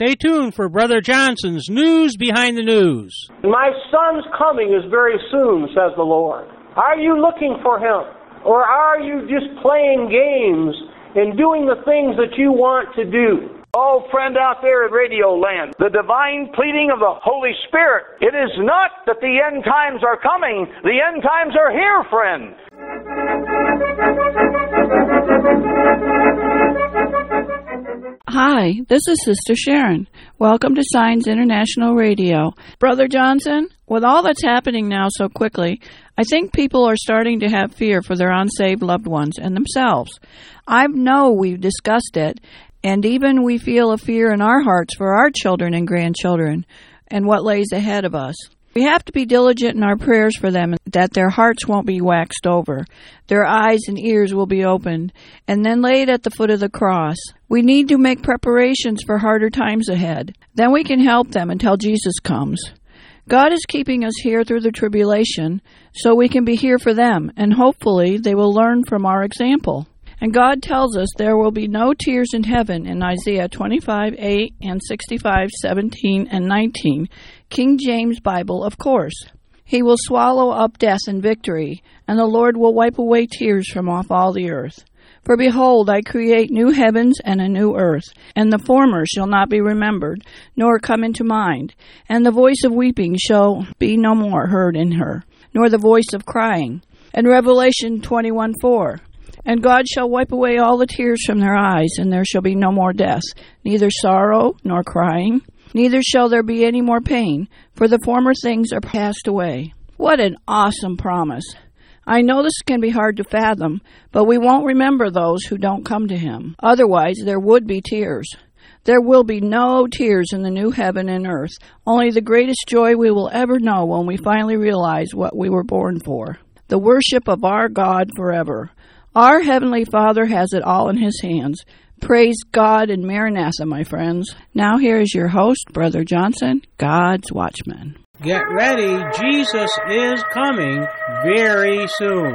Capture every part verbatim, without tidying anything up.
Stay tuned for Brother Johnson's News Behind the News. My son's coming is very soon, says the Lord. Are you looking for him? Or are you just playing games and doing the things that you want to do? Oh, friend out there in Radio Land, the divine pleading of the Holy Spirit. It is not that the end times are coming. The end times are here, friend. Hi, this is Sister Sharon. Welcome to Signs International Radio. Brother Johnson, with all that's happening now so quickly, I think people are starting to have fear for their unsaved loved ones and themselves. I know we've discussed it, and even we feel a fear in our hearts for our children and grandchildren and what lays ahead of us. We have to be diligent in our prayers for them, that their hearts won't be waxed over, their eyes and ears will be opened, and then laid at the foot of the cross. We need to make preparations for harder times ahead. Then we can help them until Jesus comes. God is keeping us here through the tribulation so we can be here for them, and hopefully they will learn from our example. And God tells us there will be no tears in heaven in Isaiah twenty-five eight and sixty-five seventeen and nineteen, King James Bible, of course. He will swallow up death in victory, and the Lord will wipe away tears from off all the earth. For behold, I create new heavens and a new earth, and the former shall not be remembered, nor come into mind. And the voice of weeping shall be no more heard in her, nor the voice of crying. And Revelation twenty-one four. And God shall wipe away all the tears from their eyes, and there shall be no more death, neither sorrow nor crying, neither shall there be any more pain, for the former things are passed away. What an awesome promise. I know this can be hard to fathom, but we won't remember those who don't come to Him. Otherwise, there would be tears. There will be no tears in the new heaven and earth, only the greatest joy we will ever know when we finally realize what we were born for, the worship of our God forever. Our Heavenly Father has it all in His hands. Praise God and Maranatha, my friends. Now here is your host, Brother Johnson, God's Watchman. Get ready, Jesus is coming very soon.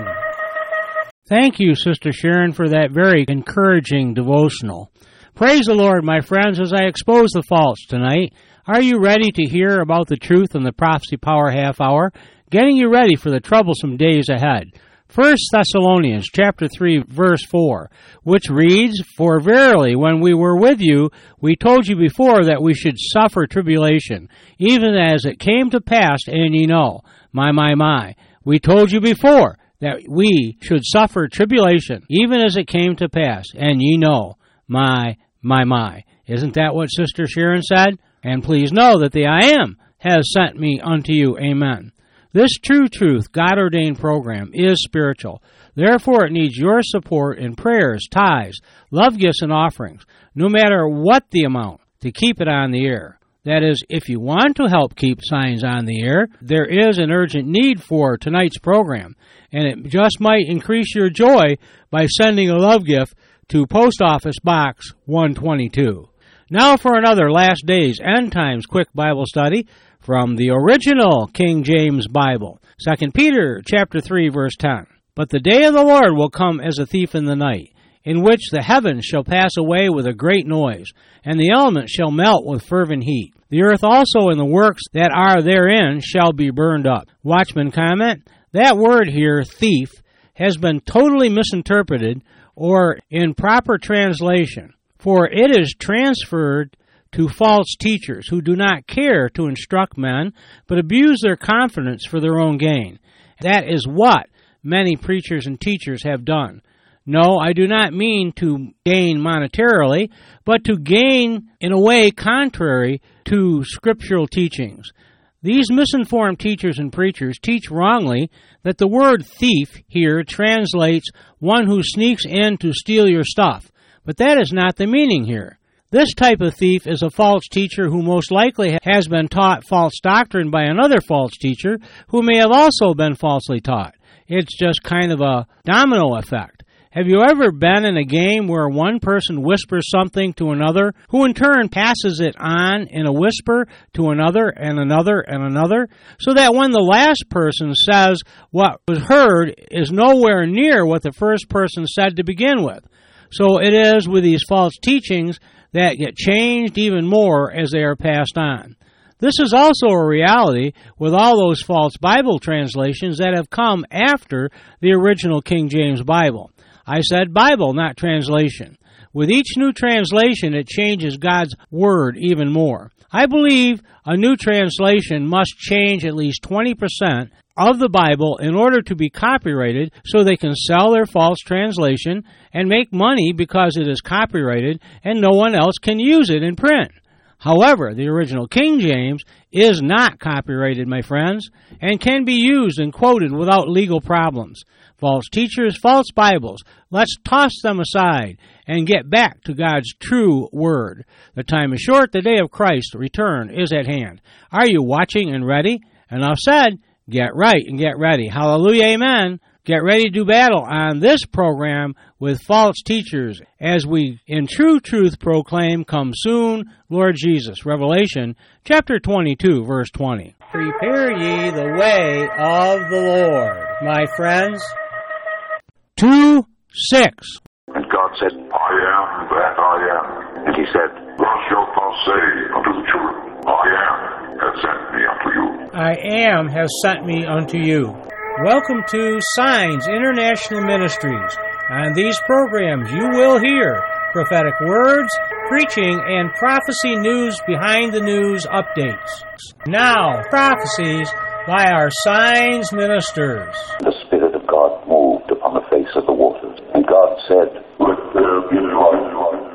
Thank you, Sister Sharon, for that very encouraging devotional. Praise the Lord, my friends, as I expose the false tonight. Are you ready to hear about the truth in the Prophecy Power Half Hour? Getting you ready for the troublesome days ahead. First Thessalonians chapter three, verse four, which reads, For verily, when we were with you, we told you before that we should suffer tribulation, even as it came to pass, and ye know. My, my, my. We told you before that we should suffer tribulation, even as it came to pass, and ye know. My, my, my. Isn't that what Sister Sharon said? And please know that the I Am has sent me unto you. Amen. This True Truth, God-ordained program is spiritual. Therefore, it needs your support in prayers, tithes, love gifts, and offerings, no matter what the amount, to keep it on the air. That is, if you want to help keep Signs on the air, there is an urgent need for tonight's program, and it just might increase your joy by sending a love gift to Post Office Box one twenty-two. Now for another Last Days End Times quick Bible study from the original King James Bible, Second Peter chapter three, verse ten. But the day of the Lord will come as a thief in the night, in which the heavens shall pass away with a great noise, and the elements shall melt with fervent heat. The earth also and the works that are therein shall be burned up. Watchman comment, that word here, thief, has been totally misinterpreted or in proper translation, for it is transferred to false teachers who do not care to instruct men, but abuse their confidence for their own gain. That is what many preachers and teachers have done. No, I do not mean to gain monetarily, but to gain in a way contrary to scriptural teachings. These misinformed teachers and preachers teach wrongly that the word thief here translates one who sneaks in to steal your stuff, but that is not the meaning here. This type of thief is a false teacher who most likely has been taught false doctrine by another false teacher who may have also been falsely taught. It's just kind of a domino effect. Have you ever been in a game where one person whispers something to another, who in turn passes it on in a whisper to another and another and another, so that when the last person says what was heard is nowhere near what the first person said to begin with? So it is with these false teachings that get changed even more as they are passed on. This is also a reality with all those false Bible translations that have come after the original King James Bible. I said Bible, not translation. With each new translation, it changes God's Word even more. I believe a new translation must change at least twenty percent of the Bible in order to be copyrighted so they can sell their false translation and make money because it is copyrighted and no one else can use it in print. However, the original King James is not copyrighted, my friends, and can be used and quoted without legal problems. False teachers, false Bibles, let's toss them aside and get back to God's true Word. The time is short, the day of Christ's return is at hand. Are you watching and ready? Enough said. Get right and get ready. Hallelujah, amen. Get ready to do battle on this program with false teachers as we in true truth proclaim, come soon, Lord Jesus. Revelation chapter twenty-two, verse twenty. Prepare ye the way of the Lord, my friends. two six. And God said, I am that I am. And he said, Thus shalt thou say unto the children, I am has sent me unto you. I am has sent me unto you. Welcome to Signs International Ministries. On these programs you will hear prophetic words, preaching, and prophecy news behind the news updates. Now, prophecies by our Signs ministers. The Spirit of God moved upon the face of the waters, and God said, Let there be light.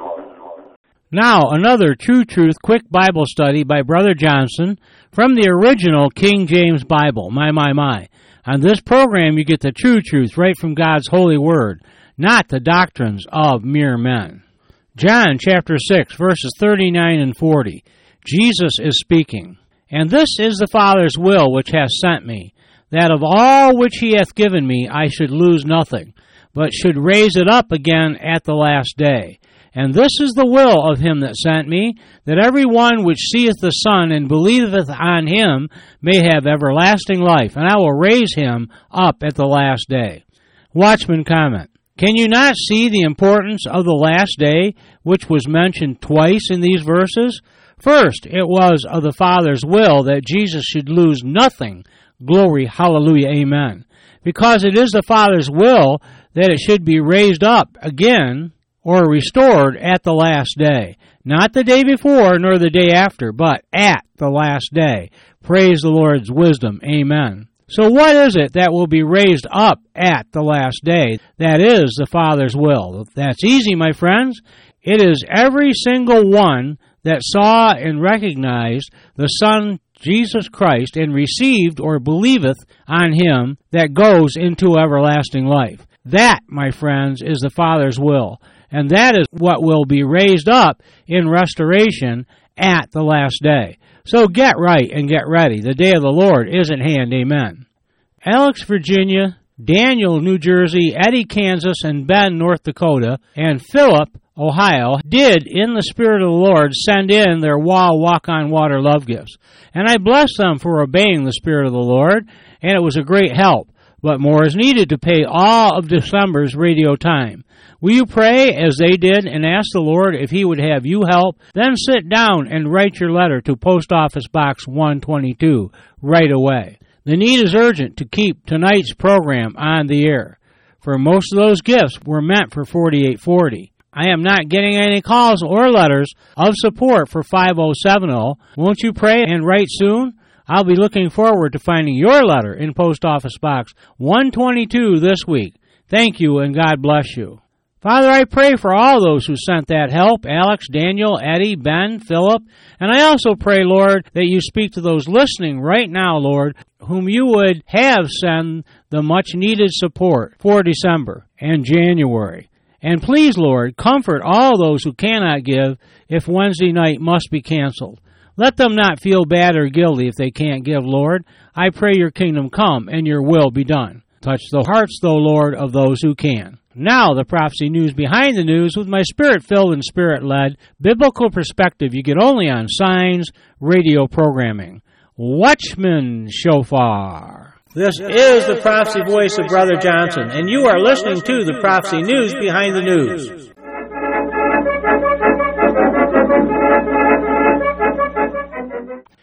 Now, another True Truth quick Bible study by Brother Johnson from the original King James Bible. My, my, my. On this program, you get the true truth right from God's holy word, not the doctrines of mere men. John chapter six, verses thirty-nine and forty. Jesus is speaking. And this is the Father's will which hath sent me, that of all which he hath given me I should lose nothing, but should raise it up again at the last day. And this is the will of him that sent me, that every one which seeth the Son and believeth on him may have everlasting life, and I will raise him up at the last day. Watchman comment. Can you not see the importance of the last day, which was mentioned twice in these verses? First, it was of the Father's will that Jesus should lose nothing. Glory, hallelujah, amen. Because it is the Father's will that it should be raised up again or restored at the last day. Not the day before nor the day after, but at the last day. Praise the Lord's wisdom. Amen. So what is it that will be raised up at the last day? That is the Father's will. That's easy, my friends. It is every single one that saw and recognized the Son Jesus Christ and received or believeth on him that goes into everlasting life. That, my friends, is the Father's will. And that is what will be raised up in restoration at the last day. So get right and get ready. The day of the Lord is at hand. Amen. Alex, Virginia, Daniel, New Jersey, Eddie, Kansas, and Ben, North Dakota, and Philip, Ohio, did, in the Spirit of the Lord, send in their Wow Walk on Water love gifts. And I bless them for obeying the Spirit of the Lord, and it was a great help. But more is needed to pay all of December's radio time. Will you pray as they did and ask the Lord if he would have you help? Then sit down and write your letter to Post Office Box one twenty-two right away. The need is urgent to keep tonight's program on the air, for most of those gifts were meant for forty-eight forty. I am not getting any calls or letters of support for five oh seven oh. Won't you pray and write soon? I'll be looking forward to finding your letter in Post Office Box one twenty-two this week. Thank you, and God bless you. Father, I pray for all those who sent that help, Alex, Daniel, Eddie, Ben, Philip, and I also pray, Lord, that you speak to those listening right now, Lord, whom you would have send the much-needed support for December and January. And please, Lord, comfort all those who cannot give if Wednesday night must be canceled. Let them not feel bad or guilty if they can't give, Lord. I pray your kingdom come and your will be done. Touch the hearts, though, Lord, of those who can. Now, the prophecy news behind the news with my spirit-filled and spirit-led biblical perspective you get only on Signs radio programming. Watchman Shofar. This is the prophecy voice of Brother Johnson, and you are listening to the prophecy news behind the news.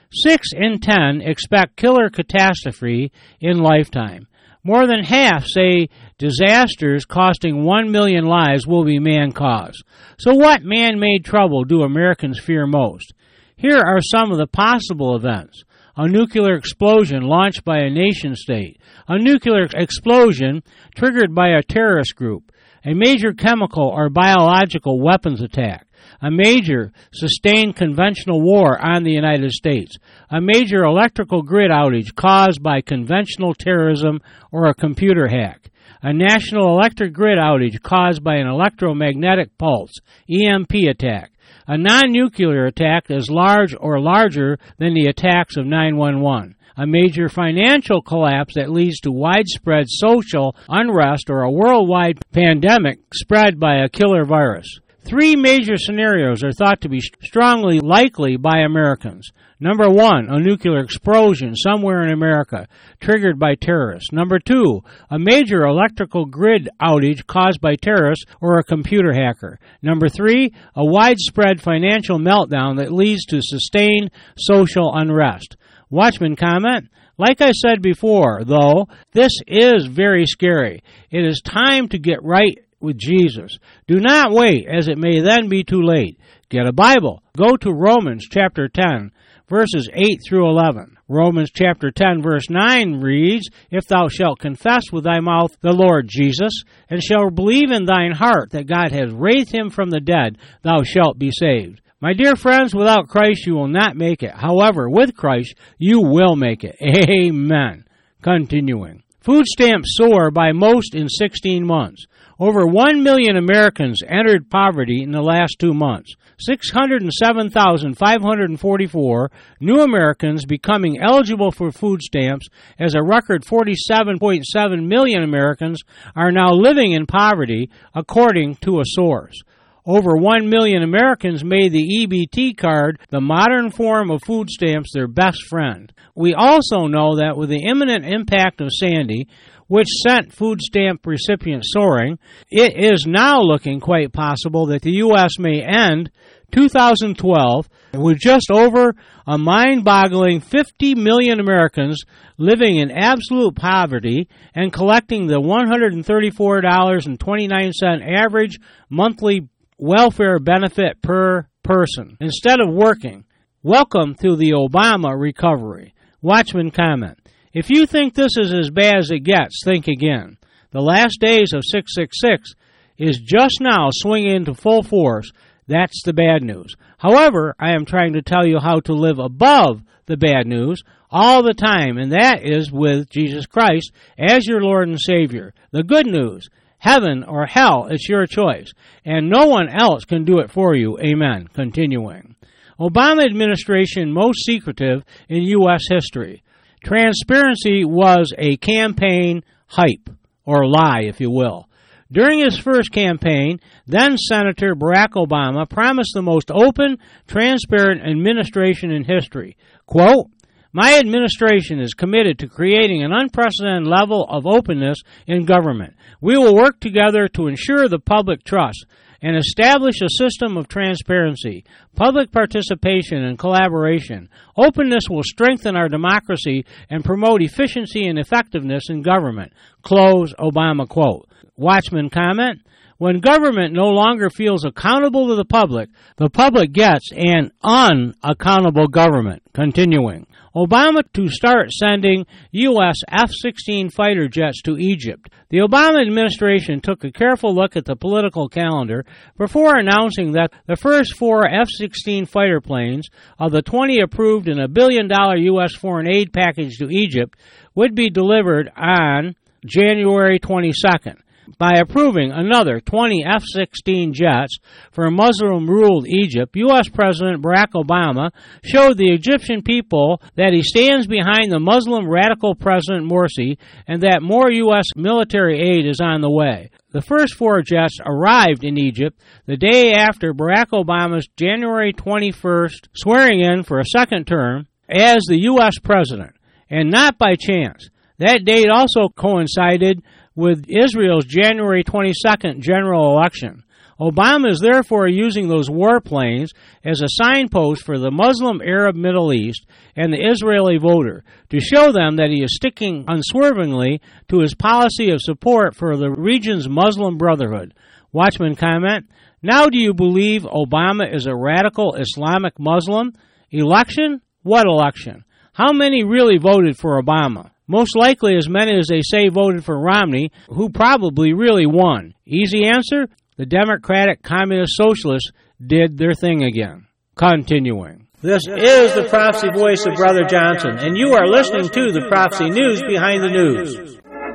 Six in ten expect killer catastrophe in lifetime. More than half say disasters costing one million lives will be man-caused. So what man-made trouble do Americans fear most? Here are some of the possible events. A nuclear explosion launched by a nation-state. A nuclear explosion triggered by a terrorist group. A major chemical or biological weapons attack. A major sustained conventional war on the United States. A major electrical grid outage caused by conventional terrorism or a computer hack. A national electric grid outage caused by an electromagnetic pulse, E M P attack. A non-nuclear attack as large or larger than the attacks of nine one one. A major financial collapse that leads to widespread social unrest or a worldwide pandemic spread by a killer virus. Three major scenarios are thought to be strongly likely by Americans. Number one, a nuclear explosion somewhere in America, triggered by terrorists. Number two, a major electrical grid outage caused by terrorists or a computer hacker. Number three, a widespread financial meltdown that leads to sustained social unrest. Watchman comment, like I said before, though, this is very scary. It is time to get right with Jesus. Do not wait, as it may then be too late. Get a Bible. Go to Romans chapter ten, verses eight through eleven. Romans chapter ten, verse nine reads, If thou shalt confess with thy mouth the Lord Jesus, and shalt believe in thine heart that God has raised him from the dead, thou shalt be saved. My dear friends, without Christ you will not make it. However, with Christ you will make it. Amen. Continuing. Food stamps soar by most in sixteen months. Over one million Americans entered poverty in the last two months. six hundred seven thousand five hundred forty-four new Americans becoming eligible for food stamps, as a record forty-seven point seven million Americans are now living in poverty, according to a source. Over one million Americans made the E B T card, the modern form of food stamps, their best friend. We also know that with the imminent impact of Sandy, which sent food stamp recipients soaring, it is now looking quite possible that the U S may end two thousand twelve with just over a mind-boggling fifty million Americans living in absolute poverty and collecting the one hundred thirty-four dollars and twenty-nine cents average monthly welfare benefit per person instead of working. Welcome to the Obama recovery. Watchman comment. If you think this is as bad as it gets, think again. The last days of six six six is just now swinging into full force. That's the bad news. However, I am trying to tell you how to live above the bad news all the time, and that is with Jesus Christ as your Lord and Savior. The good news, heaven or hell, it's your choice, and no one else can do it for you. Amen. Continuing. Obama administration most secretive in U S history. Transparency was a campaign hype, or lie, if you will. During his first campaign, then-Senator Barack Obama promised the most open, transparent administration in history. Quote, My administration is committed to creating an unprecedented level of openness in government. We will work together to ensure the public trust and establish a system of transparency, public participation, and collaboration. Openness will strengthen our democracy and promote efficiency and effectiveness in government. Close Obama quote. Watchman comment. When government no longer feels accountable to the public, the public gets an unaccountable government. Continuing. Obama to start sending U S F sixteen fighter jets to Egypt. The Obama administration took a careful look at the political calendar before announcing that the first four F sixteen fighter planes of the twenty approved in a billion dollar U S foreign aid package to Egypt would be delivered on January twenty-second. By approving another twenty F sixteen jets for Muslim-ruled Egypt, U S President Barack Obama showed the Egyptian people that he stands behind the Muslim radical President Morsi and that more U S military aid is on the way. The first four jets arrived in Egypt the day after Barack Obama's January twenty-first swearing in for a second term as the U S president, and not by chance. That date also coincided with Israel's January twenty-second general election. Obama is therefore using those warplanes as a signpost for the Muslim Arab Middle East and the Israeli voter to show them that he is sticking unswervingly to his policy of support for the region's Muslim Brotherhood. Watchman comment, now do you believe Obama is a radical Islamic Muslim? Election? What election? How many really voted for Obama? Most likely as many as they say voted for Romney, who probably really won. Easy answer? The Democratic Communist Socialists did their thing again. Continuing. This is the Prophecy Voice of Brother Johnson, and you are listening to the Prophecy News Behind the News.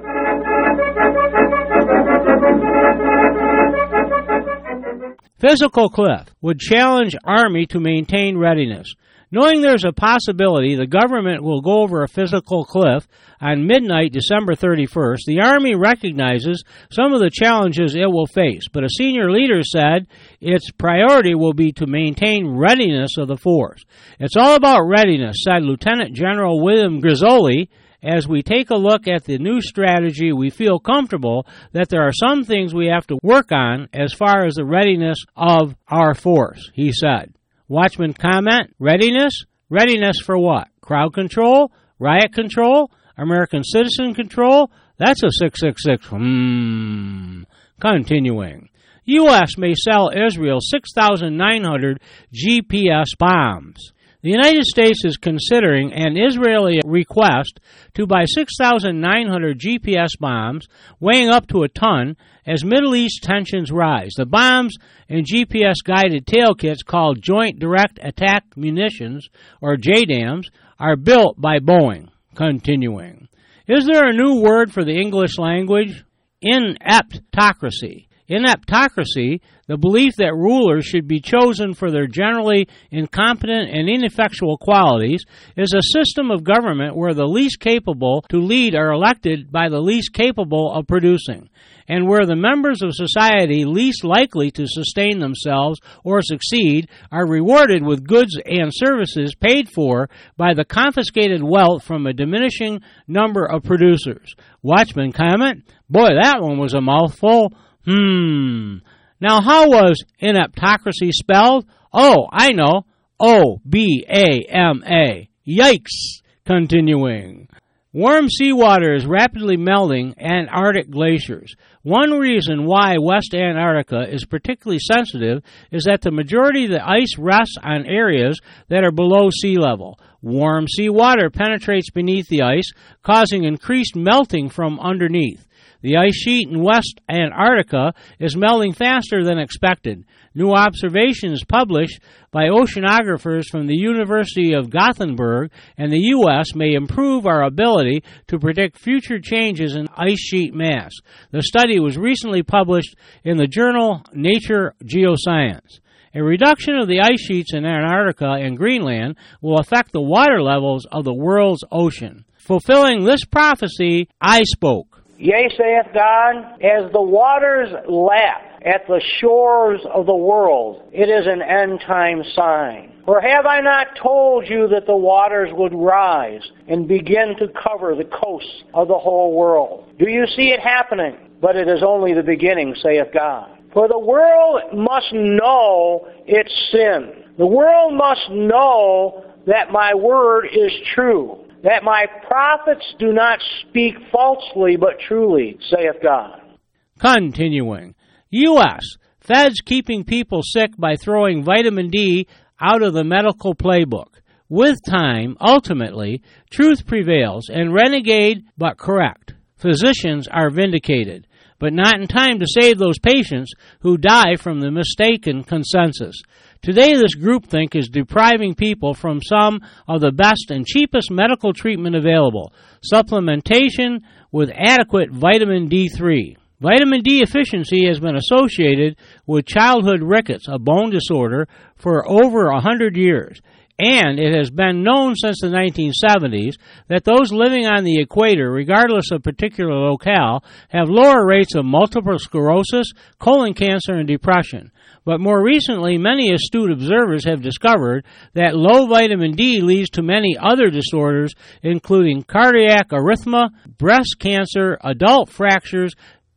Physical cliff would challenge Army to maintain readiness. Knowing there's a possibility the government will go over a physical cliff on midnight December thirty-first, the Army recognizes some of the challenges it will face, but a senior leader said its priority will be to maintain readiness of the force. It's all about readiness, said Lieutenant General William Grizzoli. As we take a look at the new strategy, we feel comfortable that there are some things we have to work on as far as the readiness of our force, he said. Watchman comment, readiness? Readiness for what? Crowd control? Riot control? American citizen control? That's a six six six. Hmm. Continuing. U S may sell Israel six thousand nine hundred G P S bombs. The United States is considering an Israeli request to buy six thousand nine hundred G P S bombs weighing up to a ton as Middle East tensions rise. The bombs and G P S-guided tail kits called Joint Direct Attack Munitions, or J DAMs, are built by Boeing. Continuing. Is there a new word for the English language? Ineptocracy. Ineptocracy, the belief that rulers should be chosen for their generally incompetent and ineffectual qualities, is a system of government where the least capable to lead are elected by the least capable of producing, and where the members of society least likely to sustain themselves or succeed are rewarded with goods and services paid for by the confiscated wealth from a diminishing number of producers. Watchman comment, boy, that one was a mouthful. Hmm. Now, how was ineptocracy spelled? Oh, I know. O B A M A. Yikes. Continuing. Warm seawater is rapidly melting Antarctic glaciers. One reason why West Antarctica is particularly sensitive is that the majority of the ice rests on areas that are below sea level. Warm seawater penetrates beneath the ice, causing increased melting from underneath. The ice sheet in West Antarctica is melting faster than expected. New observations published by oceanographers from the University of Gothenburg and the U S may improve our ability to predict future changes in ice sheet mass. The study was recently published in the journal Nature Geoscience. A reduction of the ice sheets in Antarctica and Greenland will affect the water levels of the world's ocean. Fulfilling this prophecy, I spoke. Yea, saith God, as the waters lap at the shores of the world, it is an end-time sign. For have I not told you that the waters would rise and begin to cover the coasts of the whole world? Do you see it happening? But it is only the beginning, saith God. For the world must know its sin. The world must know that my word is true, that my prophets do not speak falsely but truly, saith God. Continuing. U S Feds keeping people sick by throwing vitamin D out of the medical playbook. With time, ultimately, truth prevails and renegade but correct. Physicians are vindicated, but not in time to save those patients who die from the mistaken consensus. Today, this groupthink is depriving people from some of the best and cheapest medical treatment available, supplementation with adequate vitamin D three. Vitamin D deficiency has been associated with childhood rickets, a bone disorder, for over a hundred years. And it has been known since the nineteen seventies that those living on the equator, regardless of particular locale, have lower rates of multiple sclerosis, colon cancer, and depression. But more recently, many astute observers have discovered that low vitamin D leads to many other disorders, including cardiac arrhythmia, breast cancer, adult fractures,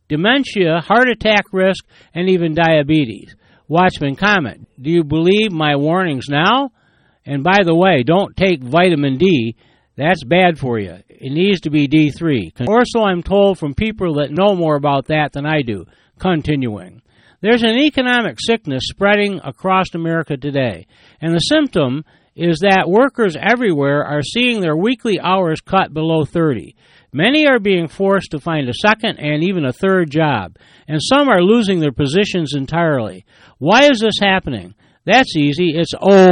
dementia, heart attack risk, and even diabetes. Watchman comment, do you believe my warnings now? And by the way, don't take vitamin D. That's bad for you. It needs to be D three. Or so I'm told from people that know more about that than I do. Continuing. There's an economic sickness spreading across America today, and the symptom is that workers everywhere are seeing their weekly hours cut below thirty. Many are being forced to find a second and even a third job, and some are losing their positions entirely. Why is this happening? That's easy. It's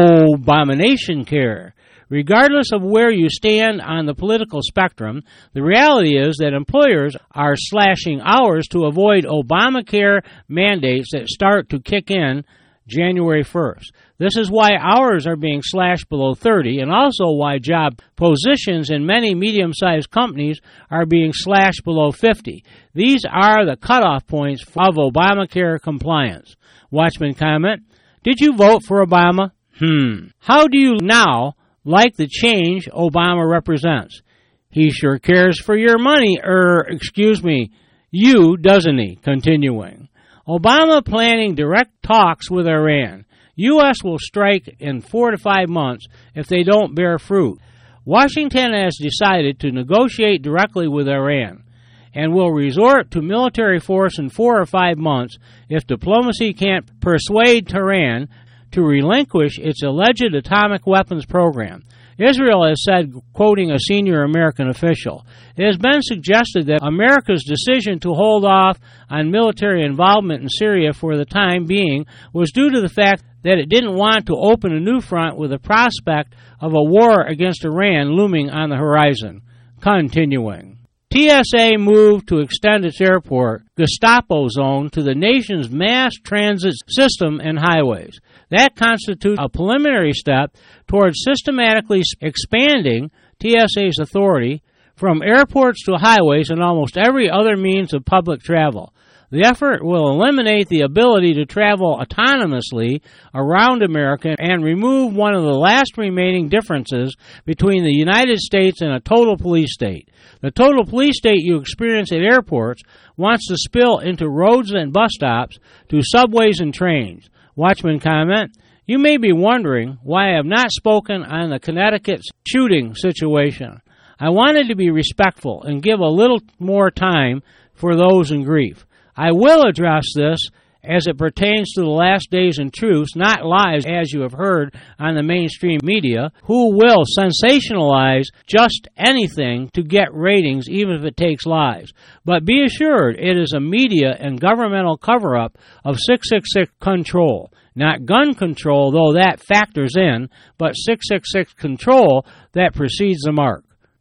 Obamination care. Regardless of where you stand on the political spectrum, the reality is that employers are slashing hours to avoid Obamacare mandates that start to kick in January first. This is why hours are being slashed below thirty, and also why job positions in many medium-sized companies are being slashed below fifty. These are the cutoff points of Obamacare compliance. Watchman comment, did you vote for Obama? Hmm. How do you now like the change Obama represents? He sure cares for your money, er, excuse me, you, doesn't he? Continuing. Obama planning direct talks with Iran. U S will strike in four to five months if they don't bear fruit. Washington has decided to negotiate directly with Iran and will resort to military force in four or five months if diplomacy can't persuade Tehran to relinquish its alleged atomic weapons program. Israel has said, quoting a senior American official, it has been suggested that America's decision to hold off on military involvement in Syria for the time being was due to the fact that it didn't want to open a new front with the prospect of a war against Iran looming on the horizon. Continuing. T S A moved to extend its airport Gestapo zone to the nation's mass transit system and highways. That constitutes a preliminary step towards systematically expanding T S A's authority from airports to highways and almost every other means of public travel. The effort will eliminate the ability to travel autonomously around America and remove one of the last remaining differences between the United States and a total police state. The total police state you experience at airports wants to spill into roads and bus stops, to subways and trains. Watchman comment, you may be wondering why I have not spoken on the Connecticut shooting situation. I wanted to be respectful and give a little more time for those in grief. I will address this as it pertains to the last days and truths, not lies as you have heard on the mainstream media, who will sensationalize just anything to get ratings, even if it takes lies. But be assured, it is a media and governmental cover-up of six six six control. Not gun control, though that factors in, but six six six control that precedes the mark.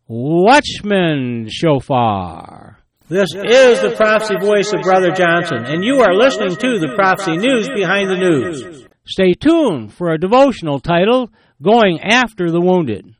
Watchman Shofar. This is the prophecy voice of Brother Johnson, and you are listening to the Prophecy News Behind the News. Stay tuned for a devotional titled, Going After the Wounded.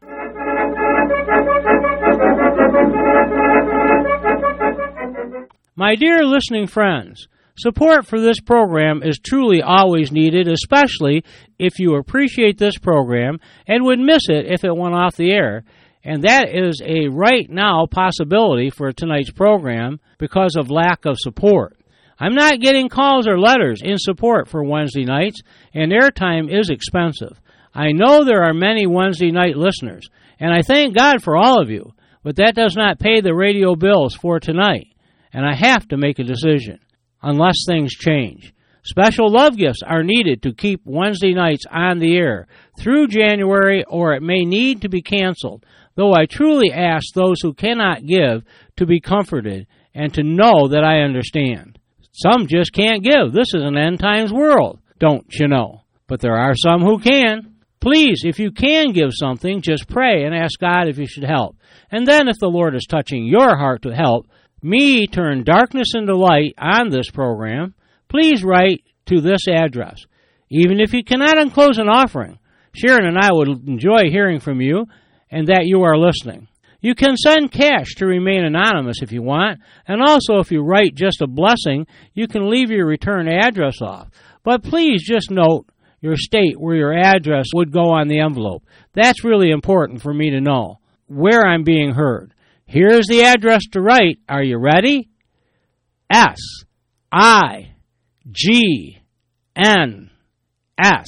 My dear listening friends, support for this program is truly always needed, especially if you appreciate this program and would miss it if it went off the air. And that is a right now possibility for tonight's program because of lack of support. I'm not getting calls or letters in support for Wednesday nights, and airtime is expensive. I know there are many Wednesday night listeners, and I thank God for all of you, but that does not pay the radio bills for tonight, and I have to make a decision, unless things change. Special love gifts are needed to keep Wednesday nights on the air through January, or it may need to be canceled, though I truly ask those who cannot give to be comforted and to know that I understand. Some just can't give. This is an end times world, don't you know? But there are some who can. Please, if you can give something, just pray and ask God if you should help. And then if the Lord is touching your heart to help me turn darkness into light on this program, please write to this address. Even if you cannot enclose an offering, Sharon and I would enjoy hearing from you and that you are listening. You can send cash to remain anonymous if you want, and also if you write just a blessing, you can leave your return address off. But please just note your state where your address would go on the envelope. That's really important for me to know where I'm being heard. Here's the address to write. Are you ready? S I G N S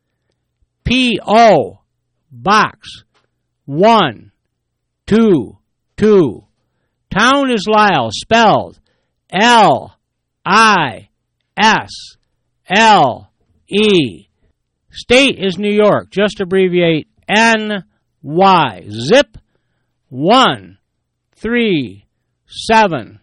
P O Box one two two. Town is Lisle, spelled L I S L E. State is New York, just abbreviate N Y. Zip one three seven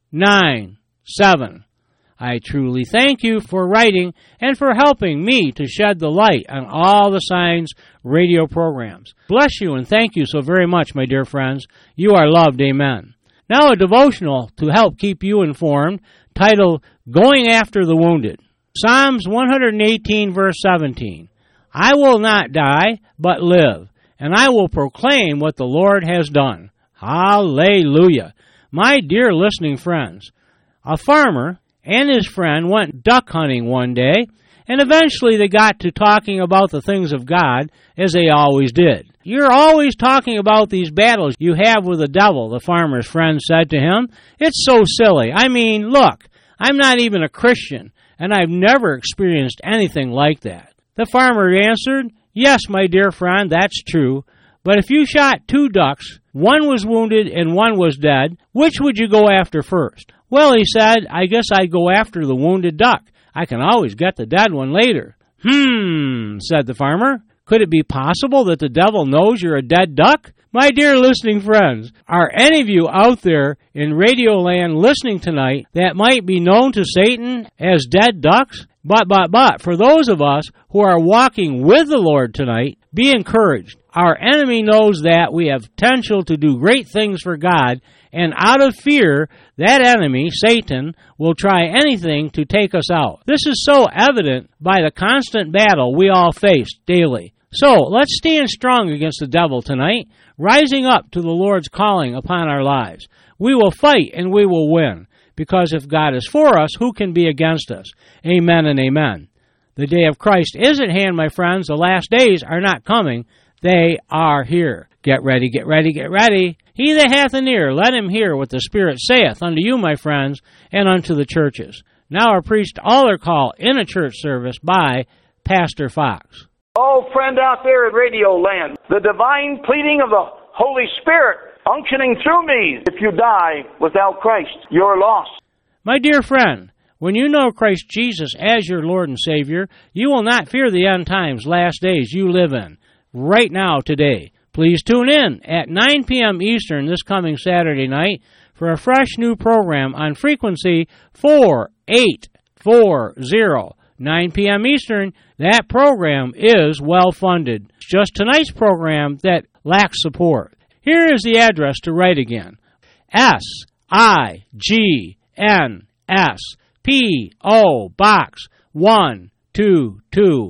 nine seven. I truly thank you for writing and for helping me to shed the light on all the Signs radio programs. Bless you and thank you so very much, my dear friends. You are loved. Amen. Now a devotional to help keep you informed, titled Going After the Wounded. Psalms one eighteen, verse seventeen. I will not die, but live, and I will proclaim what the Lord has done. Hallelujah. My dear listening friends, a farmer and his friend went duck hunting one day, and eventually they got to talking about the things of God, as they always did. You're always talking about these battles you have with the devil, the farmer's friend said to him. It's so silly. I mean, look, I'm not even a Christian, and I've never experienced anything like that. The farmer answered, yes, my dear friend, that's true, but if you shot two ducks, one was wounded and one was dead, which would you go after first? Well, he said, I guess I'd go after the wounded duck. I can always get the dead one later. Hmm, said the farmer. Could it be possible that the devil knows you're a dead duck? My dear listening friends, are any of you out there in Radio Land listening tonight that might be known to Satan as dead ducks? But, but, but, for those of us who are walking with the Lord tonight, be encouraged. Our enemy knows that we have potential to do great things for God, and out of fear, that enemy, Satan, will try anything to take us out. This is so evident by the constant battle we all face daily. So, let's stand strong against the devil tonight, rising up to the Lord's calling upon our lives. We will fight and we will win, because if God is for us, who can be against us? Amen and amen. The day of Christ is at hand, my friends. The last days are not coming. They are here. Get ready, get ready, get ready. He that hath an ear, let him hear what the Spirit saith unto you, my friends, and unto the churches. Now are preached all are called in a church service by Pastor Fox. Oh, friend out there at Radio Land, the divine pleading of the Holy Spirit unctioning through me. If you die without Christ, you're lost. My dear friend, when you know Christ Jesus as your Lord and Savior, you will not fear the end times, last days you live in, right now, today. Please tune in at nine p.m. Eastern this coming Saturday night for a fresh new program on frequency four eight four zero. nine p.m. Eastern, that program is well funded. It's just tonight's program that lacks support. Here is the address to write again. S I G N S P O Box one two two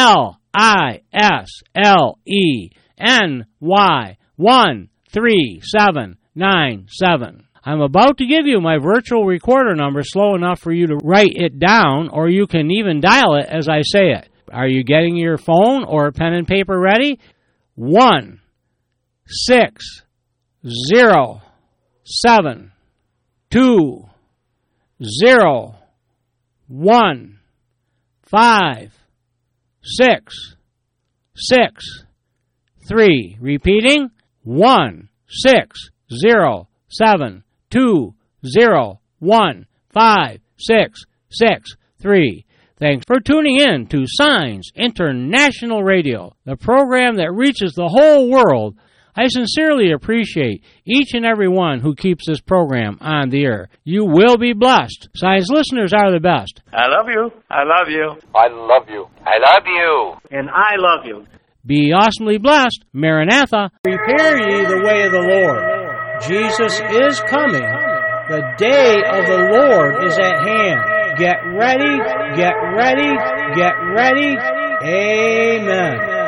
L I S L E N Y one three seven nine seven. I'm about to give you my virtual recorder number slow enough for you to write it down, or you can even dial it as I say it. Are you getting your phone or pen and paper ready? One six zero seven two zero one five six six three. Repeating, one six zero seven two zero one five six six three. Thanks for tuning in to Signs International Radio, the program that reaches the whole world. I sincerely appreciate each and every one who keeps this program on the air. You will be blessed. Signs listeners are the best. I love you. I love you. I love you. I love you. And I love you. Be awesomely blessed. Maranatha. Prepare ye the way of the Lord. Jesus is coming. The day of the Lord is at hand. Get ready, get ready, get ready. Amen.